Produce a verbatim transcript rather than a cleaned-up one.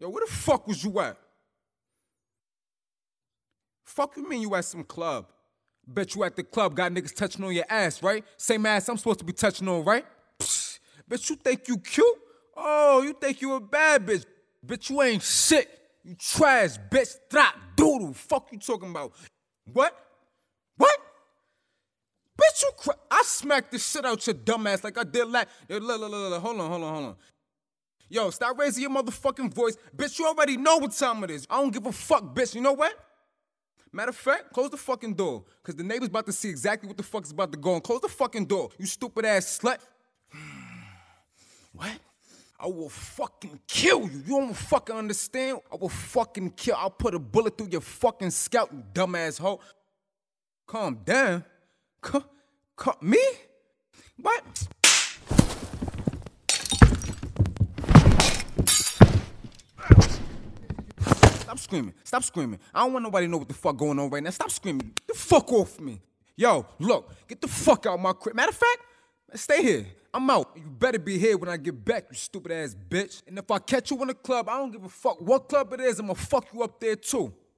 Yo, where the fuck was you at? Fuck you mean you at some club? Bet you at the club got niggas touching on your ass, right? Same ass I'm supposed to be touching on, right? Psst. Bitch, you think you cute? Oh, you think you a bad bitch. Bitch, you ain't shit. You trash, bitch. Drop, doodle. Fuck you talking about? What? What? Bitch, you cra- I smacked the shit out your dumb ass like I did last. Yo, look, look, look, look, hold on, hold on, hold on. Yo, stop raising your motherfucking voice. Bitch, you already know what time it is. I don't give a fuck, bitch. You know what? Matter of fact, close the fucking door. Cause the neighbor's about to see exactly what the fuck is about to go on. Close the fucking door, you stupid ass slut. What? I will fucking kill you. You don't fucking understand? I will fucking kill. I'll put a bullet through your fucking scalp, you dumbass hoe. Calm down. Calm, calm, me? What? Stop screaming. Stop screaming. I don't want nobody to know what the fuck going on right now. Stop screaming. Get the fuck off me. Yo, look, get the fuck out of my crib. Matter of fact, stay here. I'm out. You better be here when I get back, you stupid ass bitch. And if I catch you in the club, I don't give a fuck what club it is, I'ma fuck you up there too.